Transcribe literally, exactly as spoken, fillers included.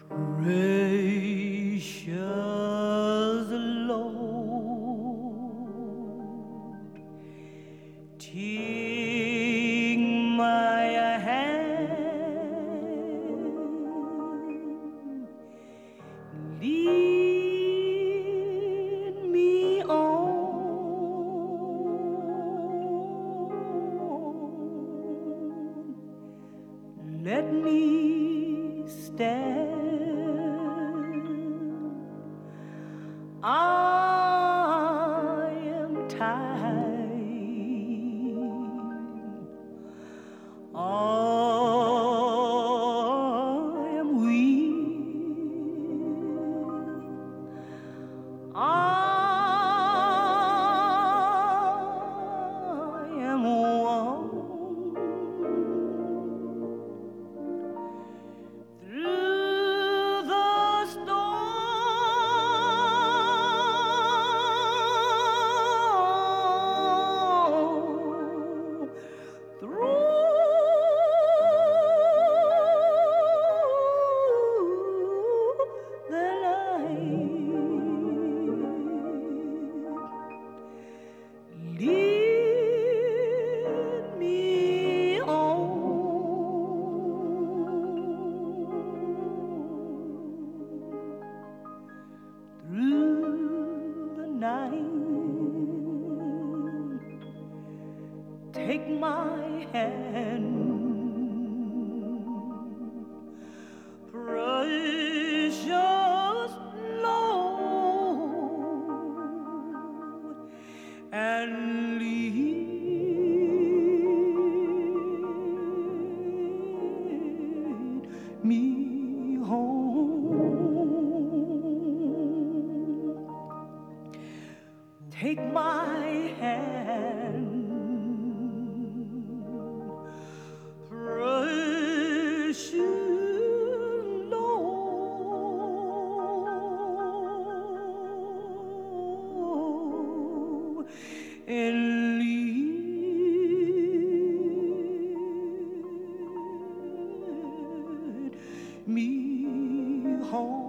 Precious Lord, take my hand, lead me on, let me stand. I am tired, I am weak, I am worn. Through the storm, through the night, lead me on. Through the night, take my hand, precious Lord, and lead me home. Take my hand, precious Lord, and lead me home.